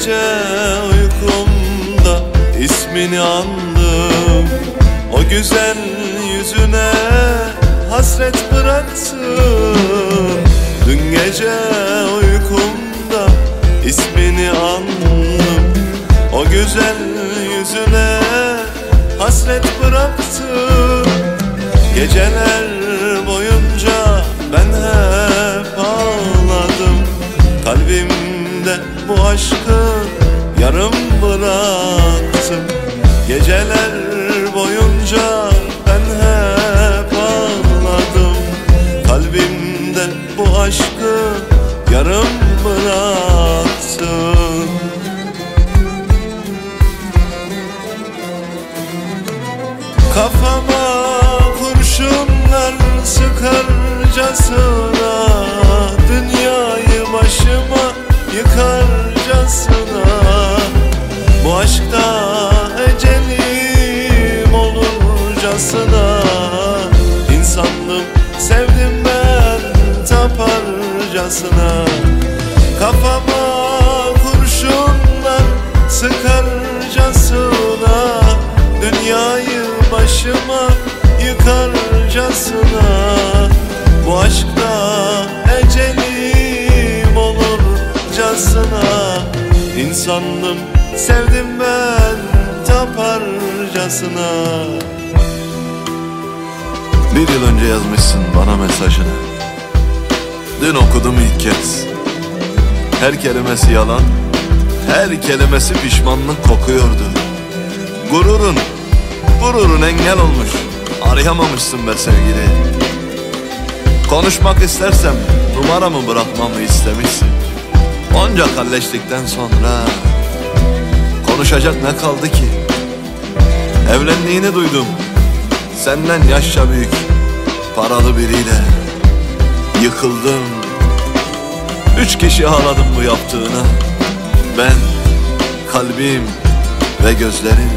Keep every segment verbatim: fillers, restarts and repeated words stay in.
gece uykumda ismini andım. O güzel yüzüne hasret bıraktım. Dün gece uykumda ismini andım. O güzel yüzüne hasret bıraktım. Geceler boyunca ben hep ağladım. Kalbimde bu aşkı yarım bıraktım. Geceler boyunca ben hep ağladım. Kalbimde bu aşkı yarım bıraktım. Kafama kurşunlar sıkarcasına, dünyayı başıma yıkarcasına. Bu aşkta ecelim olurcasına. İnsandım, sevdim ben taparcasına. Kafama kurşunlar sıkarcasına, dünyayı başıma yıkarcasına. Bu aşkta ecelim olurcasına. İnsandım, sevdim ben taparcasına. Bir yıl önce yazmışsın bana mesajını. Dün okudum ilk kez. Her kelimesi yalan, her kelimesi pişmanlık kokuyordu. Gururun, gururun engel olmuş. Arayamamışsın be sevgili. Konuşmak istersem numaramı bırakmamı istemişsin. Onca kalleşlikten sonra konuşacak ne kaldı ki? Evlendiğini duydum, senden yaşça büyük paralı biriyle. Yıkıldım, üç kişi ağladım bu yaptığına. Ben, kalbim ve gözlerim.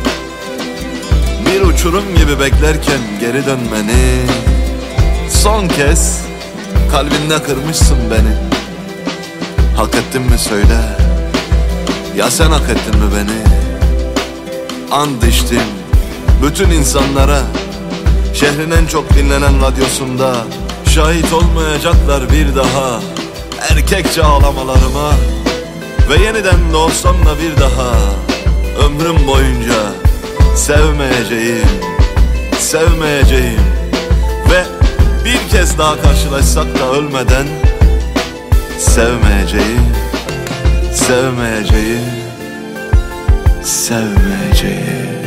Bir uçurum gibi beklerken geri dönmeni. Son kez kalbinde kırmışsın beni. Hak ettin mi söyle, ya sen hak ettin mi beni? And içtim bütün insanlara, şehrin en çok dinlenen radyosunda. Şahit olmayacaklar bir daha erkekçe ağlamalarıma. Ve yeniden doğsam da bir daha ömrüm boyunca sevmeyeceğim, sevmeyeceğim. Ve bir kez daha karşılaşsak da ölmeden sevmeyeceğim, sevmeyeceğim, sevmeyeceğim.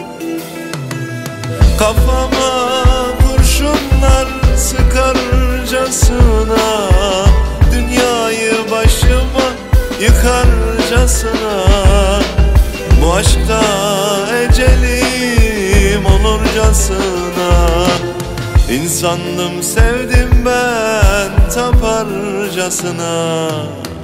Kafama kurşunlar sıkarcasına, dünyayı başıma yıkarcasına. Bu aşkta ecelim olurcasına. İnsandım, sevdim ben taparcasına.